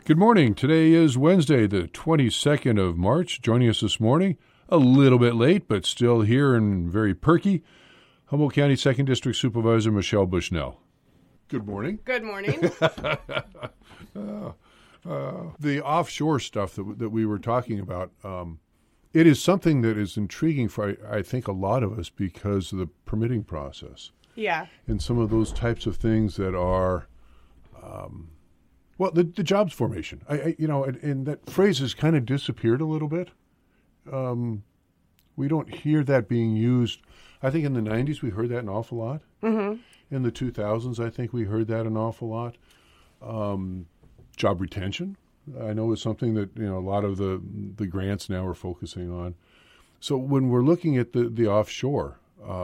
Good morning. Today is Wednesday, the 22nd of March. Joining us this morning, a little bit late, but still here and very perky, Humboldt County 2nd District Supervisor Michelle Bushnell. Good morning. Good morning. The offshore stuff that we were talking about, it is something that is intriguing for, I think, a lot of us because of the permitting process. Yeah. And some of those types of things that are, the jobs formation. And that phrase has kind of disappeared a little bit. We don't hear that being used. I think in the 90s we heard that an awful lot. Mm-hmm. In the 2000s, I think we heard that an awful lot. Job retention, I know, is something that a lot of the grants now are focusing on. So when we're looking at the offshore,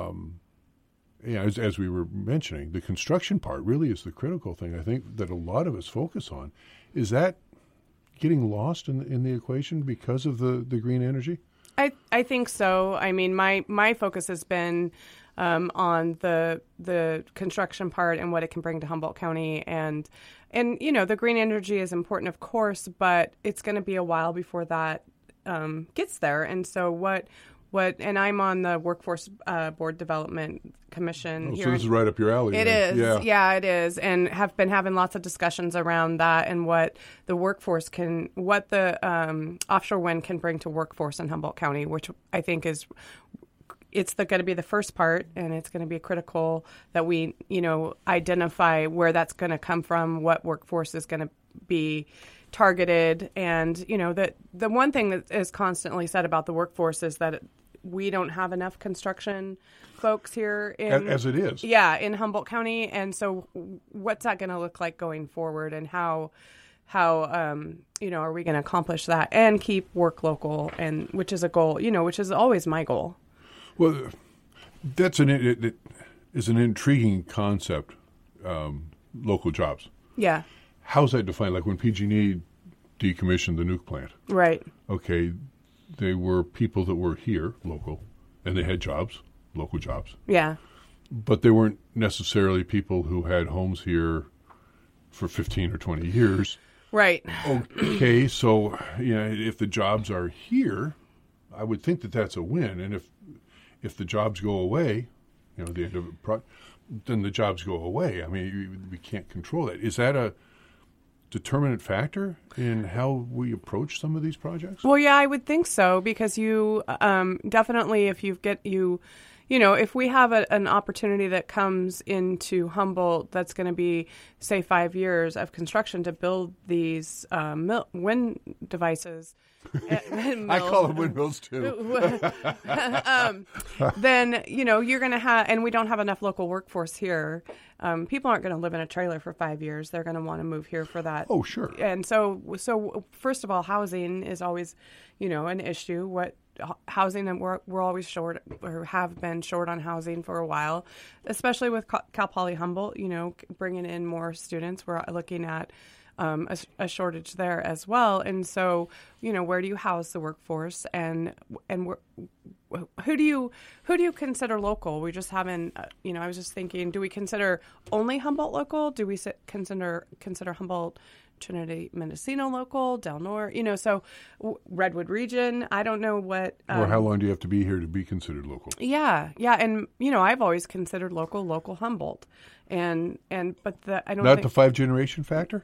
as we were mentioning, the construction part really is the critical thing. I think that a lot of us focus on. Is that getting lost in the equation because of the green energy? I think so. I mean, my focus has been on the construction part and what it can bring to Humboldt County, and the green energy is important, of course, but it's going to be a while before that gets there. And so and I'm on the Workforce Board Development Commission. So this is right up your alley. It is. Yeah, it is. And have been having lots of discussions around that and what the workforce what the offshore wind can bring to workforce in Humboldt County, which I think it's going to be the first part, and it's going to be critical that we, identify where that's going to come from, what workforce is going to be targeted. And, the one thing that is constantly said about the workforce is that we don't have enough construction folks here as it is. Yeah, in Humboldt County. And so what's that going to look like going forward, and how are we going to accomplish that and keep work local, and which is a goal, which is always my goal. Well, it is an intriguing concept, local jobs. Yeah. How's that defined? Like when PG&E decommissioned the nuke plant. Right. Okay, they were people that were here, local, and they had jobs, local jobs. Yeah. But they weren't necessarily people who had homes here for 15 or 20 years. Right. Okay, so if the jobs are here, I would think that that's a win. And if the jobs go away, the end of it, then the jobs go away. I mean, we can't control that. Is that a determinant factor in how we approach some of these projects? Well, yeah, I would think so, because you definitely, if if we have an opportunity that comes into Humboldt that's going to be, say, 5 years of construction to build these wind devices. I call them windmills too. Then, you're going to have, and we don't have enough local workforce here. People aren't going to live in a trailer for 5 years. They're going to want to move here for that. Oh, sure. And so first of all, housing is always, an issue. What housing, and we're always short, or have been short on housing for a while, especially with Cal Poly Humboldt, bringing in more students. We're looking at a shortage there as well. And so, where do you house the workforce, and who do you consider local? We just haven't, I was just thinking, do we consider only Humboldt local? Do we consider Humboldt, Trinity, Mendocino local, Del Norte, so Redwood region? I don't know what. Or how long do you have to be here to be considered local? Yeah. And, I've always considered local Humboldt. But I don't Not think... the 5-generation factor?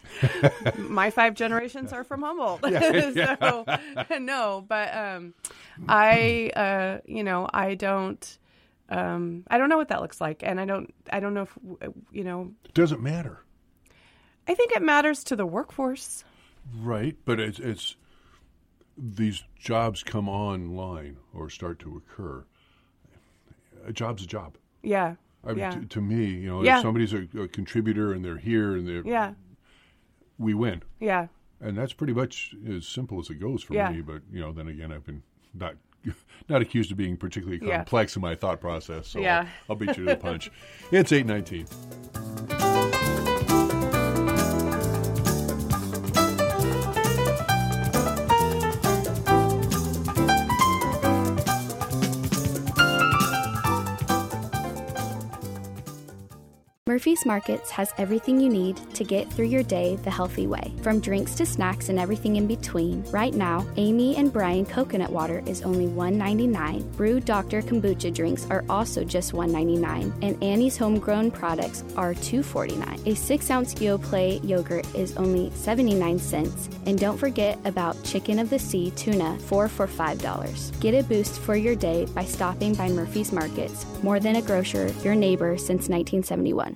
My 5 generations are from Humboldt. Yeah. So, no, but I don't know what that looks like. And I don't know if, It doesn't matter. I think it matters to the workforce. Right, but it's these jobs come online or start to occur. A job's a job. Yeah. To me, if somebody's a contributor and they're here and we win. Yeah. And that's pretty much as simple as it goes for me. But then again, I've been not accused of being particularly complex in my thought process. So I'll beat you to the punch. It's 8:19. Murphy's Markets has everything you need to get through your day the healthy way. From drinks to snacks and everything in between, right now, Amy and Brian coconut water is only $1.99. Brew Dr. Kombucha drinks are also just $1.99. And Annie's homegrown products are $2.49. A 6-ounce Yoplait yogurt is only 79 cents. And don't forget about Chicken of the Sea tuna, 4 for $5. Get a boost for your day by stopping by Murphy's Markets. More than a grocer, your neighbor since 1971.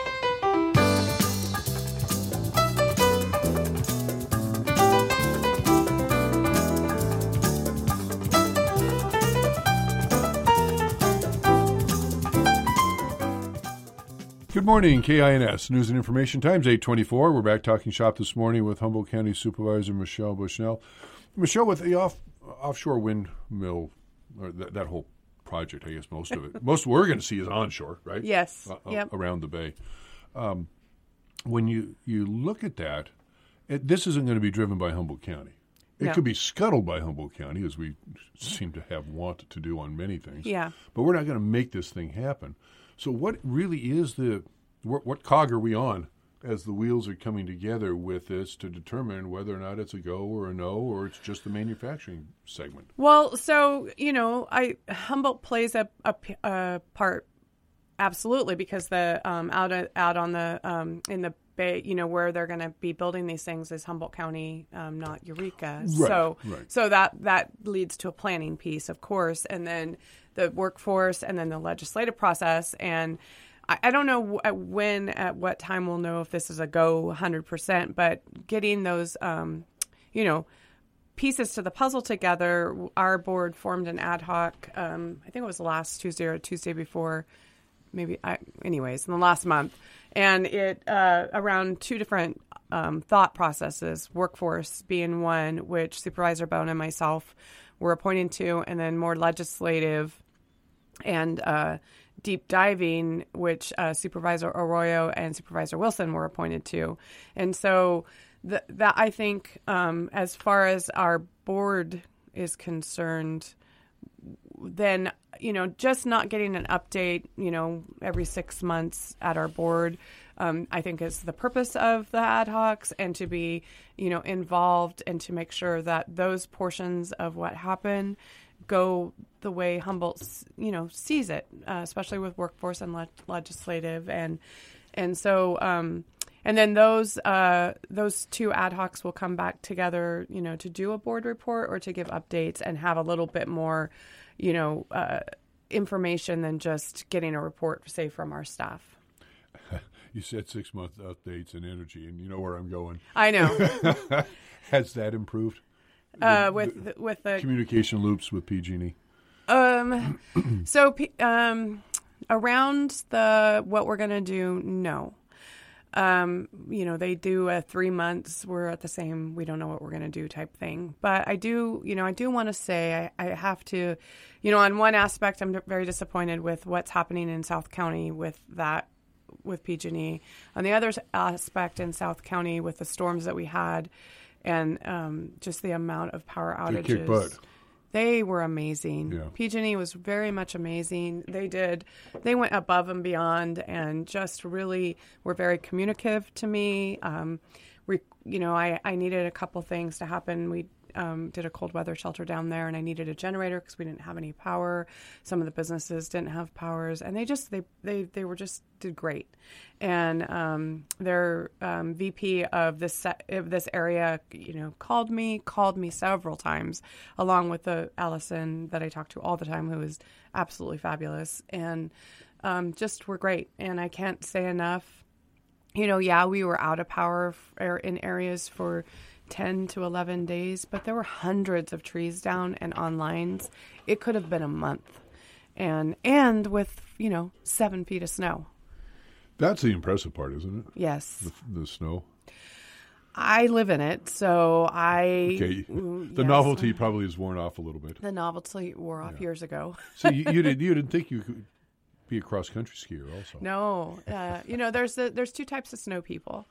Good morning, KINS News and Information Times, 8:24. We're back talking shop this morning with Humboldt County Supervisor Michelle Bushnell. Michelle, with the offshore windmill, or that whole project, I guess most of it, most we're going to see is onshore, right? Yes. Yep. Around the bay. When you look at that, this isn't going to be driven by Humboldt County. It could be scuttled by Humboldt County, as we seem to have wanted to do on many things. Yeah. But we're not going to make this thing happen. So what really is what cog are we on as the wheels are coming together with this to determine whether or not it's a go or a no, or it's just the manufacturing segment? Well, so, Humboldt plays a part, absolutely, because the out on the in the bay, where they're going to be building these things is Humboldt County, not Eureka. Right, So that leads to a planning piece, of course, and then the workforce, and then the legislative process. And I don't know at what time we'll know if this is a go 100%, but getting those, pieces to the puzzle together, our board formed an ad hoc, I think it was last Tuesday or Tuesday before, in the last month. And it around two different thought processes, workforce being one, which Supervisor Bone and myself were appointed to, and then more legislative and deep diving, which Supervisor Arroyo and Supervisor Wilson were appointed to. And so that I think, as far as our board is concerned, then, just not getting an update, every 6 months at our board, I think is the purpose of the ad hocs, and to be, involved and to make sure that those portions of what happened go the way Humboldt, sees it, especially with workforce and legislative. And so, and then those two ad hocs will come back together, to do a board report or to give updates and have a little bit more, information than just getting a report, say, from our staff. You said 6-month updates and energy, and you know where I'm going. I know. Has that improved? With the communication loops with PG&E? So around what we're going to do, no. They do a 3 months, we're at the same, we don't know what we're going to do type thing. But I do want to say I have to, on one aspect, I'm very disappointed with what's happening in South County with PG&E. On the other aspect in South County with the storms that we had and just the amount of power outages. They kicked butt. They were amazing. Yeah. PG&E was very much amazing. They went above and beyond and just really were very communicative to me. I needed a couple things to happen. We did a cold weather shelter down there, and I needed a generator because we didn't have any power. Some of the businesses didn't have powers, and they did great. And their VP of this area, called me several times, along with the Allison that I talk to all the time, who is absolutely fabulous, and just were great. And I can't say enough. We were out of power in areas for 10 to 11 days, but there were hundreds of trees down and on lines. It could have been a month, and with 7 feet of snow. That's the impressive part, isn't it? Yes. The snow. I live in it, so Okay. The novelty probably has worn off a little bit. The novelty wore off years ago. So you didn't think you could be a cross country skier also? No. There's two types of snow people.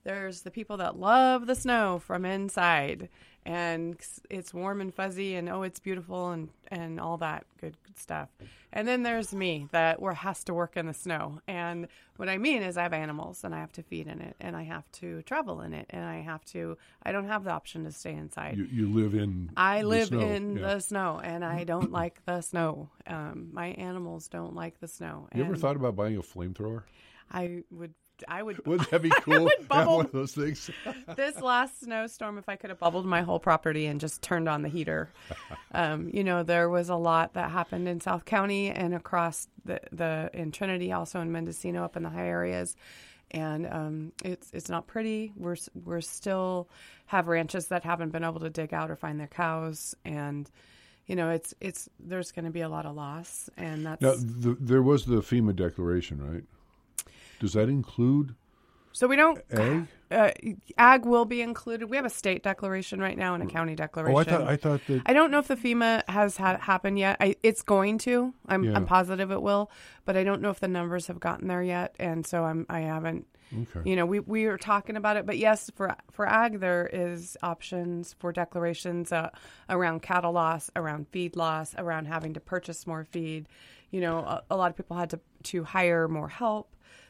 There's the people that love the snow from inside, and it's warm and fuzzy, and it's beautiful, and all that good stuff. And then there's me that has to work in the snow. And what I mean is I have animals, and I have to feed in it, and I have to travel in it, and I don't have the option to stay inside. You live in I live the snow. in the snow, and I don't like the snow. My animals don't like the snow. You ever thought about buying a flamethrower? I would. Wouldn't that be cool? Have one of those things. This last snowstorm, if I could have bubbled my whole property and just turned on the heater. There was a lot that happened in South County and across in Trinity, also in Mendocino, up in the high areas. And it's not pretty. We're still have ranches that haven't been able to dig out or find their cows, and there's going to be a lot of loss. And that's now there was the FEMA declaration, right? Does that include? So we don't. Ag? Ag will be included. We have a state declaration right now and a county declaration. I thought that. I don't know if the FEMA has happened yet. It's going to. I'm positive it will, but I don't know if the numbers have gotten there yet, and so I haven't. Okay. We were talking about it, but yes, for ag there is options for declarations around cattle loss, around feed loss, around having to purchase more feed. A lot of people had to hire more help.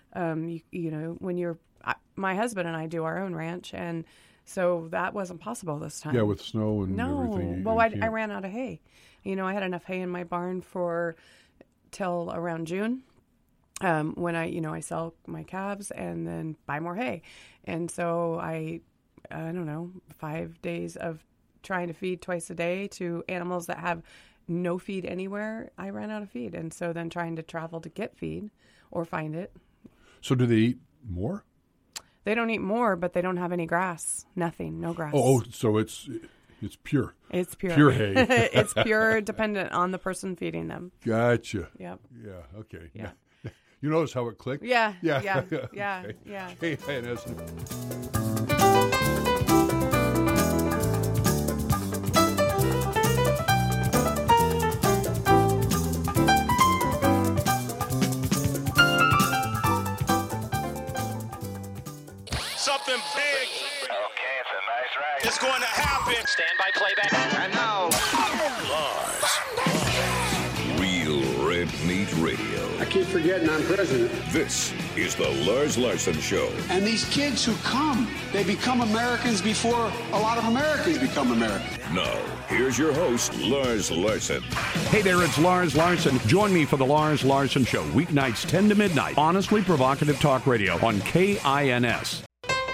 When my husband and I do our own ranch, and so that wasn't possible this time. Yeah, with snow and everything. Well, I ran out of hay. I had enough hay in my barn till around June, when I sell my calves and then buy more hay, and so I don't know, 5 days of trying to feed twice a day to animals that have no feed anywhere. I ran out of feed, and so then trying to travel to get feed or find it. So do they eat more? They don't eat more, but they don't have any grass. Nothing, no grass. So it's pure. It's pure. Pure hay. It's pure, dependent on the person feeding them. Gotcha. Yep. Yeah. Okay. Yeah. You notice how it clicked? Yeah. Yeah. Yeah. Okay. Yeah. Hey, INS. Something big. Okay, it's a nice ride. It's going to happen. Stand by playback. And now, Real Red Meat Radio. I keep forgetting I'm president. This is the Lars Larson Show. And these kids who come, they become Americans before a lot of Americans become Americans. Now, here's your host, Lars Larson. Hey there, it's Lars Larson. Join me for the Lars Larson Show, weeknights 10 to midnight. Honestly provocative talk radio on KINS.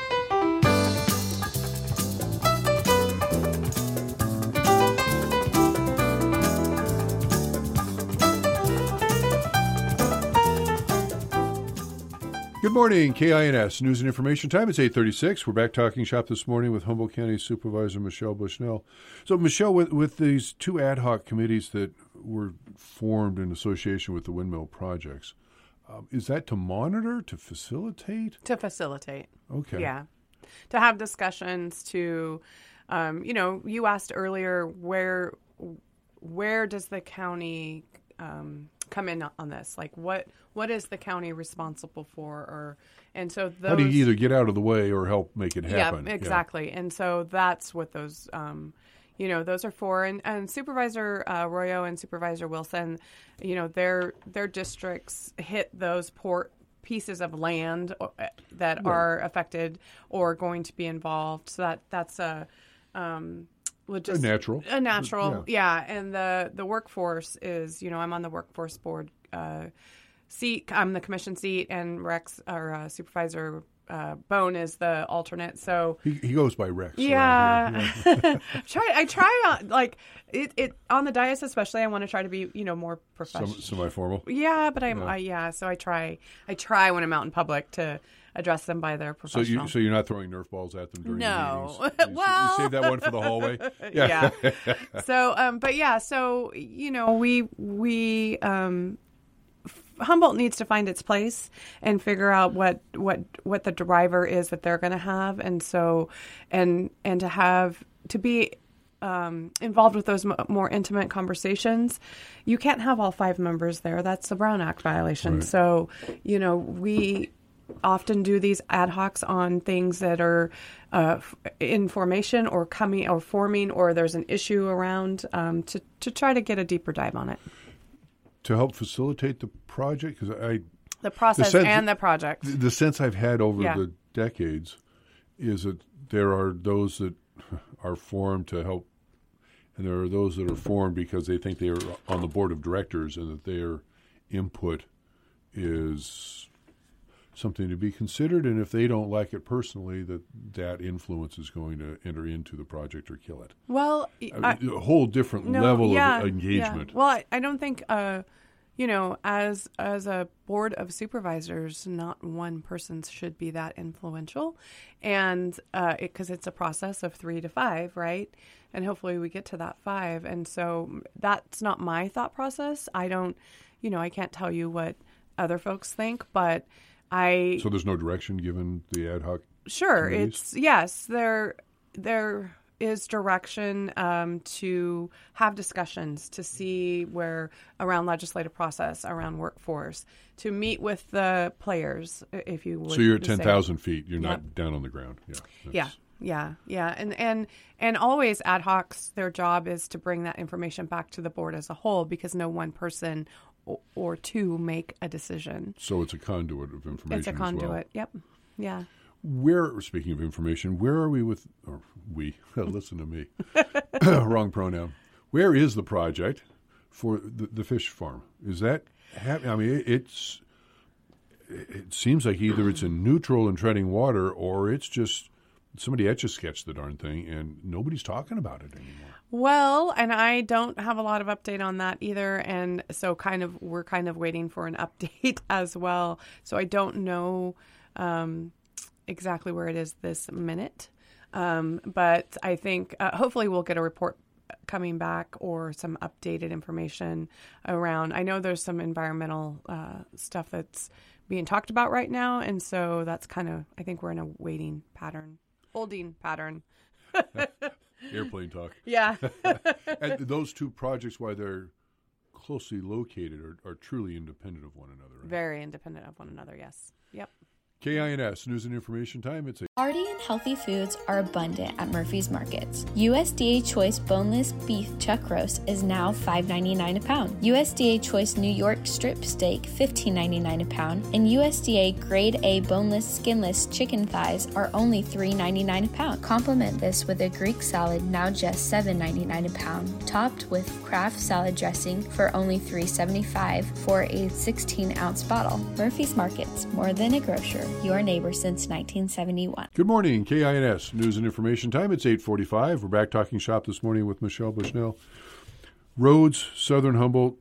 Good morning, KINS News and Information Time. It's 8:36. We're back talking shop this morning with Humboldt County Supervisor Michelle Bushnell. So, Michelle, with these two ad hoc committees that were formed in association with the windmill projects, is that to monitor, to facilitate? To facilitate. Okay. Yeah. To have discussions to, you asked earlier where does the county come in on this? Like what is the county responsible for? And so those, how do you either get out of the way or help make it happen? Yeah, exactly. Yeah. And so that's what those those are for. And Supervisor Royo and Supervisor Wilson, their districts hit those pieces of land that are affected or going to be involved. So that's a natural. Yeah. And the workforce is, I'm on the workforce board seat. I'm the commission seat, and Rex, our Supervisor Bone, is the alternate. So he goes by Rex. Yeah. I try like it on the dais, especially. I want to try to be more professional, semi-formal. Yeah, but so I try when I'm out in public to address them by their professional. So you're not throwing Nerf balls at them during the meetings? Well, you save that one for the hallway. Yeah. So we Humboldt needs to find its place and figure out what the driver is that they're going to have, and so and to be involved with those more intimate conversations. You can't have all 5 members there. That's a Brown Act violation. Right. So often do these ad hocs on things that are in formation or coming or forming, or there's an issue around to try to get a deeper dive on it. To help facilitate the project, because the process and the project. The sense I've had over Yeah. the decades is that there are those that are formed to help, and there are those that are formed because they think they are on the board of directors and that their input is something to be considered, and if they don't like it personally, that influence is going to enter into the project or kill it. Well, A whole different level of engagement. Yeah. Well, I don't think, as a board of supervisors, not one person should be that influential, and because it's a process of 3 to 5, right? And hopefully we get to that 5, and so that's not my thought process. I don't, I can't tell you what other folks think, but So there's no direction given the ad hoc. Sure, committees? There is direction to have discussions to see where around legislative process, around workforce, to meet with the players, if you would. So you're at say. 10,000 feet. You're Yep. not down on the ground. Yeah. And always ad hocs, their job is to bring that information back to the board as a whole, because no one person or two make a decision. So it's a conduit of information. It's a as conduit. well. Yep. Yeah. Speaking of information, where are we with, or we, listen to me, wrong pronoun. Where is the project for the fish farm? Is that, it seems like either it's in neutral and treading water, or it's just somebody etch-a-sketched the darn thing and nobody's talking about it anymore. Well, and I don't have a lot of update on that either, and so we're kind of waiting for an update as well. So I don't know exactly where it is this minute, but I think hopefully we'll get a report coming back or some updated information around. I know there's some environmental stuff that's being talked about right now, and so that's I think we're in a holding pattern. Airplane talk. Yeah. And those two projects, while they're closely located, are truly independent of one another. Right? Very independent of one another, yes. Yep. KINS, News and Information Time. It's Hearty and healthy foods are abundant at Murphy's Markets. USDA Choice Boneless Beef Chuck Roast is now $5.99 a pound. USDA Choice New York Strip Steak $15.99 a pound, and USDA Grade A Boneless Skinless Chicken Thighs are only $3.99 a pound. Complement this with a Greek salad, now just $7.99 a pound, topped with Kraft salad dressing for only $3.75 for a 16-ounce bottle. Murphy's Markets, more than a grocer, your neighbor since 1971. Good morning, KINS, News and Information Time. It's 8:45. We're back talking shop this morning with Michelle Bushnell. Roads, Southern Humboldt.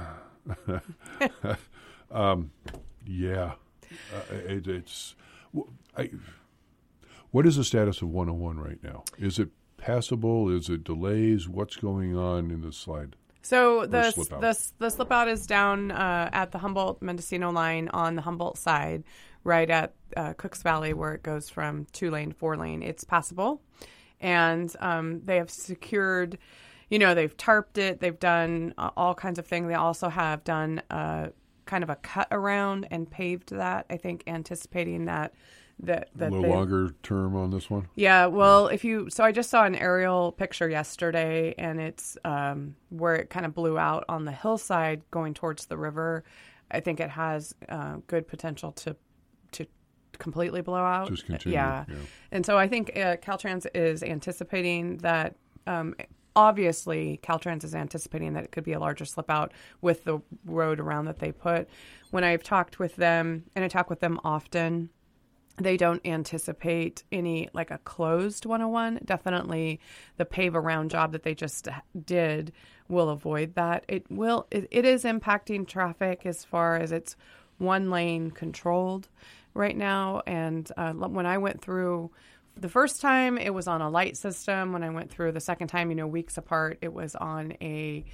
What is the status of 101 right now? Is it passable? Is it delays? What's going on in the slide? So the slip out is down at the Humboldt-Mendocino line on the Humboldt side, right at Cooks Valley, where it goes from 2-lane to 4-lane. It's passable, and they have secured, they've tarped it. They've done all kinds of things. They also have done kind of a cut around and paved that, I think, anticipating that a little longer term on this one? Yeah, well, so I just saw an aerial picture yesterday, and it's where it kind of blew out on the hillside going towards the river. I think it has good potential to completely blow out. Just continue. Yeah. And so I think Caltrans is anticipating that. Obviously, Caltrans is anticipating that it could be a larger slip out with the road around that they put. When I've talked with them, and I talk with them often, they don't anticipate any, like a closed 101. Definitely the pave around job that they just did will avoid that. It is impacting traffic as far as it's 1 lane controlled right now. And when I went through the first time, it was on a light system. When I went through the second time, weeks apart, it was on a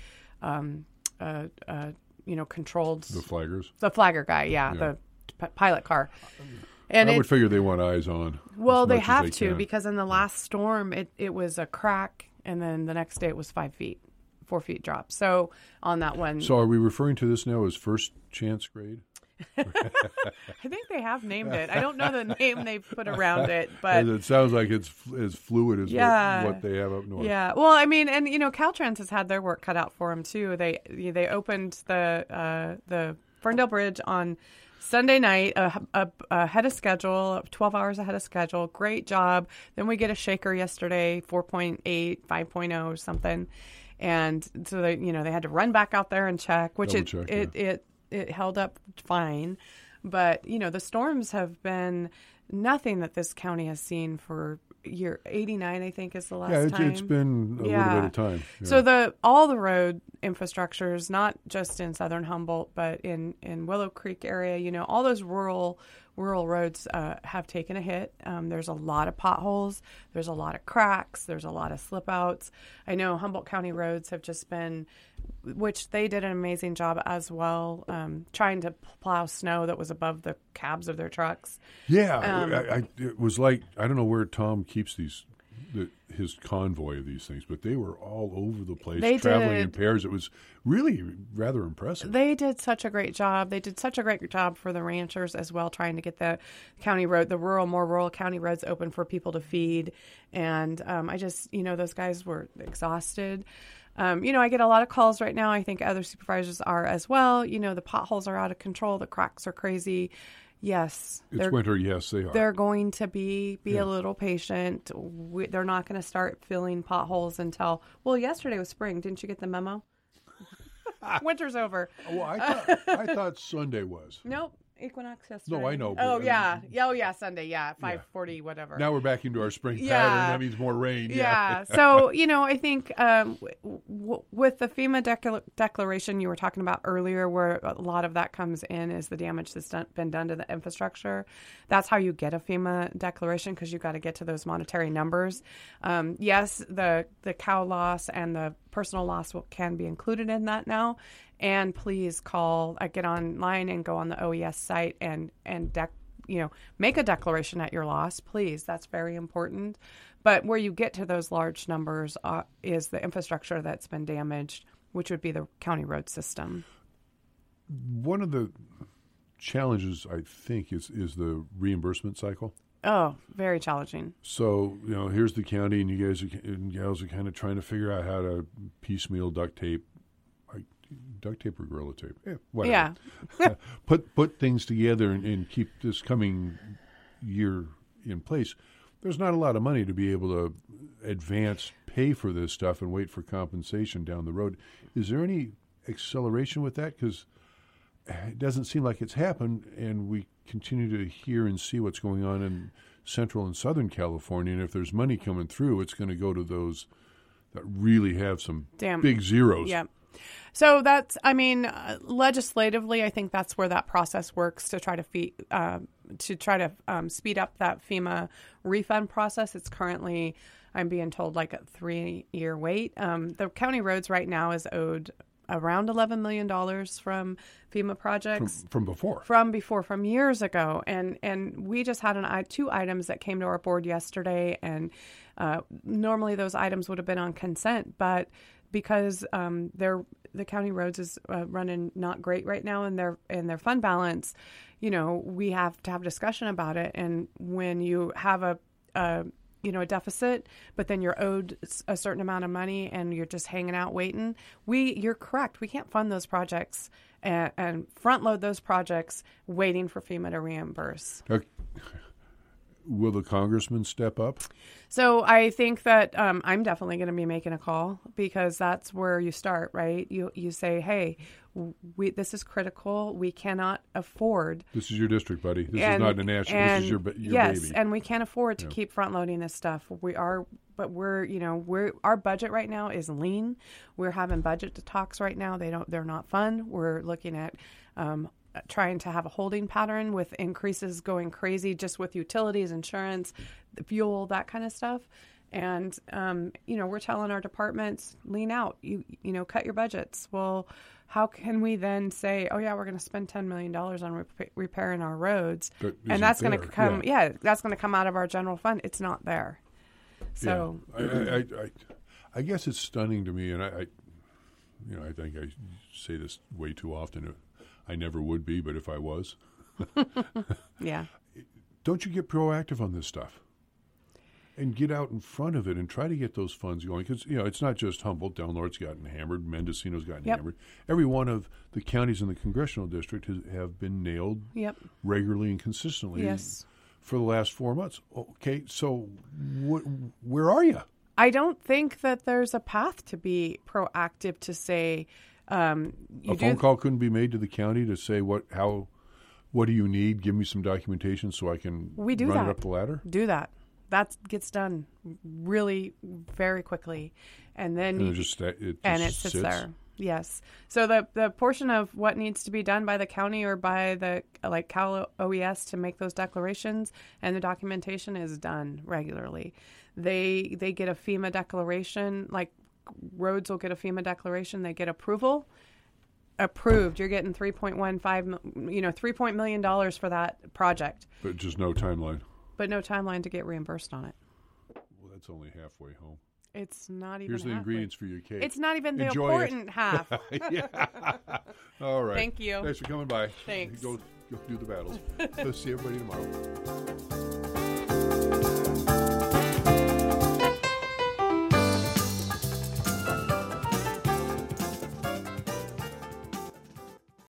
controlled. The flaggers? The flagger guy, yeah. The pilot car. And I would figure they want eyes on. Well, they have to, because in the last storm, it was a crack, and then the next day it was 4 feet drop. So on that one. So are we referring to this now as first chance grade? I think they have named it. I don't know the name they've put around it, but And it sounds like it's as fluid as Yeah. what they have up north. yeah. Well, I mean, and Caltrans has had their work cut out for them too. They opened the Ferndale Bridge on Sunday night ahead of schedule, 12 hours ahead of schedule. Great job. Then we get a shaker yesterday, 4.8, 5.0 or something. And so they had to run back out there and check, which it held up fine. But, the storms have been nothing that this county has seen for year 89, I think, is the last time. Yeah, it's been a little bit of time. Yeah. So all the road infrastructures, not just in southern Humboldt, but in Willow Creek area, all those rural roads have taken a hit. There's a lot of potholes. There's a lot of cracks. There's a lot of slip outs. I know Humboldt County roads have just been, which they did an amazing job as well, trying to plow snow that was above the cabs of their trucks. Yeah, it was like, I don't know where Tom keeps his convoy of these things, but they were all over the place, traveling in pairs. It was really rather impressive. They did such a great job. They did such a great job for the ranchers as well, trying to get the county road, more rural county roads open for people to feed. And I just, those guys were exhausted. I get a lot of calls right now. I think other supervisors are as well. The potholes are out of control. The cracks are crazy. Yes. It's winter. Yes, they are. They're going to be a little patient. They're not going to start filling potholes until, yesterday was spring. Didn't you get the memo? Winter's over. Well, I thought Sunday was. Nope. Equinox yesterday. No, I know. Oh, yeah. Sunday. Yeah. 5:40, whatever. Now we're back into our spring pattern. That means more rain. Yeah. So, I think with the FEMA declaration you were talking about earlier, where a lot of that comes in is the damage that's been done to the infrastructure. That's how you get a FEMA declaration, because you've got to get to those monetary numbers. Yes, the cow loss and the personal loss can be included in that now. And please get online and go on the OES site and make a declaration at your loss, please. That's very important. But where you get to those large numbers is the infrastructure that's been damaged, which would be the county road system. One of the challenges, I think, is the reimbursement cycle. Oh, very challenging. So, here's the county, and you guys and gals are kind of trying to figure out how to piecemeal duct tape or Gorilla Tape. Whatever. Yeah. put things together and keep this coming year in place. There's not a lot of money to be able to advance pay for this stuff and wait for compensation down the road. Is there any acceleration with that? Because it doesn't seem like it's happened, and we continue to hear and see what's going on in Central and Southern California. And if there's money coming through, it's going to go to those that really have some big zeros. Yeah. So that's, legislatively, I think that's where that process works to try to speed up that FEMA refund process. It's currently, I'm being told, like a 3-year wait. The county roads right now is owed around $11 million from FEMA projects. From years ago. And we just had 2 items that came to our board yesterday, and normally those items would have been on consent, but because the county roads is running not great right now in their fund balance, we have to have a discussion about it. And when you have a deficit, but then you're owed a certain amount of money and you're just hanging out waiting, you're correct. We can't fund those projects and front load those projects waiting for FEMA to reimburse. Okay. Will the congressman step up? So I think that I'm definitely going to be making a call, because that's where you start, right? You say, hey, this is critical. We cannot afford. This is your district, buddy. This is not a national. This is your yes, baby. And we can't afford to keep front loading this stuff. Our budget right now is lean. We're having budget talks right now. They're not fun. We're looking at trying to have a holding pattern with increases going crazy just with utilities, insurance, fuel, that kind of stuff. And, we're telling our departments, lean out, cut your budgets. Well, how can we then say, oh, yeah, we're going to spend $10 million on repairing our roads? And that's going to come, that's going to come out of our general fund. It's not there. So I guess it's stunning to me, and I think I say this way too often. I never would be, but if I was. Yeah. Don't you get proactive on this stuff? And get out in front of it and try to get those funds going. Because, it's not just Humboldt. Del Norte's gotten hammered. Mendocino's gotten hammered. Every one of the counties in the congressional district have been nailed regularly and consistently for the last 4 months. Okay, so where are you? I don't think that there's a path to be proactive to say... a phone call couldn't be made to the county to say what do you need? Give me some documentation so I can run it up the ladder? Do that. That gets done really very quickly, and then it sits there. Yes. So the portion of what needs to be done by the county or by the Cal OES to make those declarations and the documentation is done regularly. They get a FEMA declaration. Like roads will get a FEMA declaration. They get approval. Approved. You're getting $3.15 million for that project. But just no timeline. But no timeline to get reimbursed on it. Well, that's only halfway home. It's not even Here's the halfway. ingredients for your cake. It's not even the Enjoy important half. Yeah. All right. Thank you. Thanks for coming by. Thanks. Go do the battles. See everybody tomorrow.